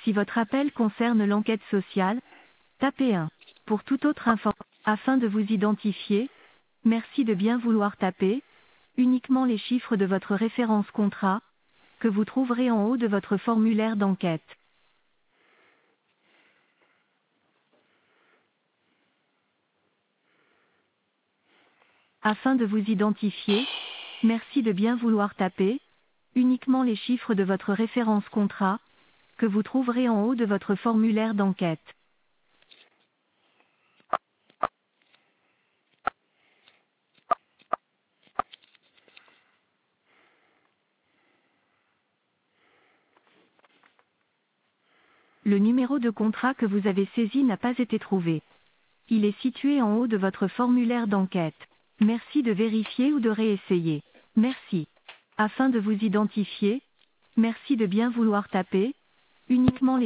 Si votre appel concerne l'enquête sociale, tapez 1. Pour toute autre information, afin de vous identifier, merci de bien vouloir taper uniquement les chiffres de votre référence contrat, que vous trouverez en haut de votre formulaire d'enquête. Afin de vous identifier, merci de bien vouloir taper uniquement les chiffres de votre référence contrat, que vous trouverez en haut de votre formulaire d'enquête. Le numéro de contrat que vous avez saisi n'a pas été trouvé. Il est situé en haut de votre formulaire d'enquête. Merci de vérifier ou de réessayer. Merci. Afin de vous identifier, merci de bien vouloir taper uniquement les